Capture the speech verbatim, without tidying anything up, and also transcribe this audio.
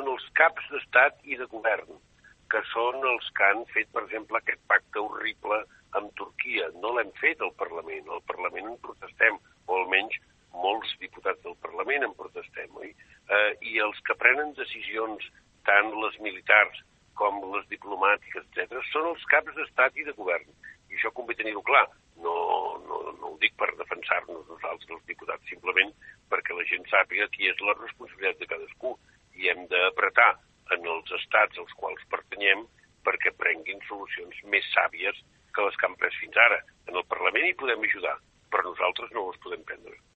els caps d'estat i de govern, que són els que han fet, per exemple, aquest pacte horrible amb Turquia. No l'hem fet al Parlament, al Parlament en protestem, o almenys molts diputats del Parlament en protestem, oi? Eh, I els que prenen decisions, tant les militars com les diplomàtiques, etcètera, són els caps d'estat i de govern. I això convé tenir-ho clar. No, no, no ho dic per defensar-nos nosaltres, els diputats, simplement perquè la gent sàpiga qui és la responsabilitat de cadascú i hem d'apretar en els estats als quals pertanyem perquè prenguin solucions més sàvies que les que han pres fins ara. En el Parlament hi podem ajudar, però nosaltres no les podem prendre.